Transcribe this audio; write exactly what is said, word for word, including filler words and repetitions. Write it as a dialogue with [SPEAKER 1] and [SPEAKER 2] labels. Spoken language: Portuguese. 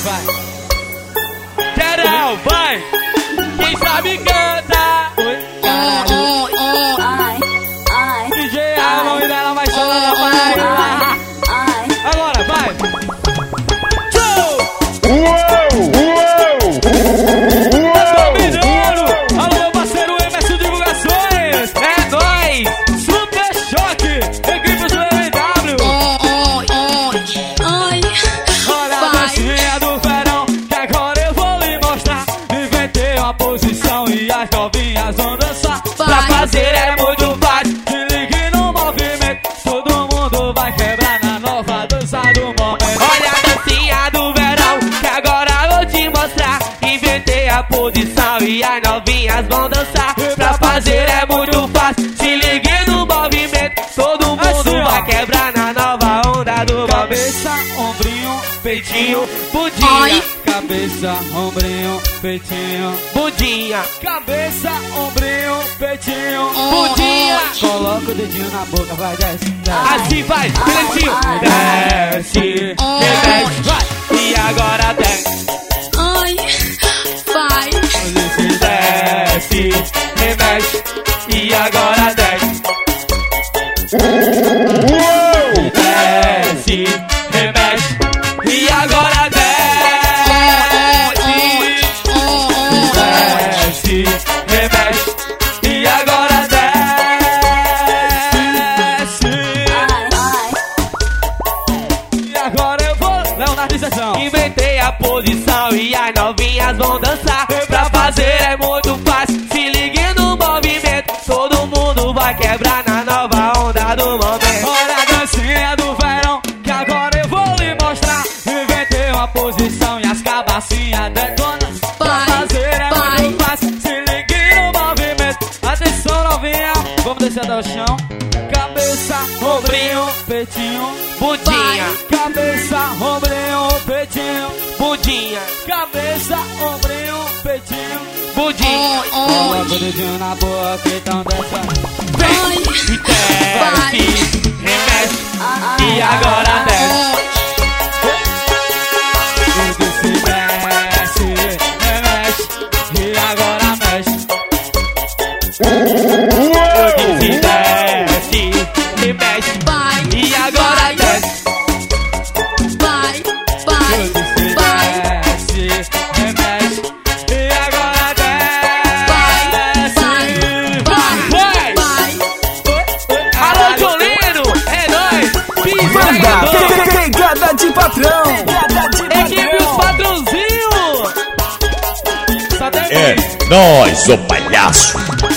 [SPEAKER 1] vai. Geral, vai. Quem sabe canta. Oi, caralho.
[SPEAKER 2] Ai, ai,
[SPEAKER 1] D J Alon e dela vai solar na Paraíba.
[SPEAKER 2] ai.
[SPEAKER 1] Agora, vai.
[SPEAKER 3] Uou, uou,
[SPEAKER 1] Tá dominando. Alô, meu parceiro Emerson Divulgações. É nóis. Super Choque. Equipe do M W.
[SPEAKER 2] Ai,
[SPEAKER 1] Olha a dancinha do verão, que agora eu vou lhe mostrar. Inventei uma posição e as novinhas vão dançar. Pra fazer é muito fácil, se ligue no movimento. Todo mundo vai quebrar na nova dança do momento. Olha a dancinha do verão, que agora eu vou te mostrar. Inventei a posição e as novinhas vão dançar. Pra fazer é muito fácil, se ligue no movimento. Todo mundo vai quebrar na nova onda do momento. Cabeça, ombrinho, peitinho, budinha.
[SPEAKER 2] Ai.
[SPEAKER 1] Cabeça, ombrinho, peitinho, budinha. Cabeça, ombrinho, peitinho, budinha. Coloca o dedinho na boca, vai desce. Assim vai, direitinho. Desce, desce, vai. E agora desce.
[SPEAKER 2] ai, vai.
[SPEAKER 1] Desce, remexe. E agora desce. Desce, remexe. E agora desce. Desce, remexe. E agora desce.
[SPEAKER 2] Ai, ai.
[SPEAKER 1] E agora eu vou, Leonardo de Sessão. Inventei a posição e as novinhas vão dançar. Pra fazer é muito fácil, se ligue no movimento. Todo mundo vai quebrar na nova onda do momento. Olha a dancinha do verão, que agora eu vou lhe mostrar. Inventei uma posição e as cabacinhas detonam. Pra
[SPEAKER 2] Vai,
[SPEAKER 1] fazer é
[SPEAKER 2] vai.
[SPEAKER 1] muito fácil, se ligue no movimento. Atenção novinha, vamos descer até o chão. Cabeça, ombrinho, peitinho, budinha. Cabeça, ombrinho, peitinho, budinha. Cabeça, ombrinho, peitinho, budinha. Coloca o dedinho na boca, então desce.
[SPEAKER 2] Ai,
[SPEAKER 1] E desce, remexe. E agora desce. E desce, desce, remexe. E agora mexe.
[SPEAKER 3] uou.
[SPEAKER 1] E desce, remexe.
[SPEAKER 2] vai.
[SPEAKER 1] E agora desce.
[SPEAKER 2] Vai, vai, vai.
[SPEAKER 1] Desce, remexe. E agora desce.
[SPEAKER 2] Vai,
[SPEAKER 1] Vai.
[SPEAKER 2] vai.
[SPEAKER 1] Alô, Jolino, é nóis.
[SPEAKER 4] Banda
[SPEAKER 1] Pisa,
[SPEAKER 4] Pegada de Patrão.
[SPEAKER 1] equipe os patrãozinhos. Só tem
[SPEAKER 3] É nóis, ô palhaço.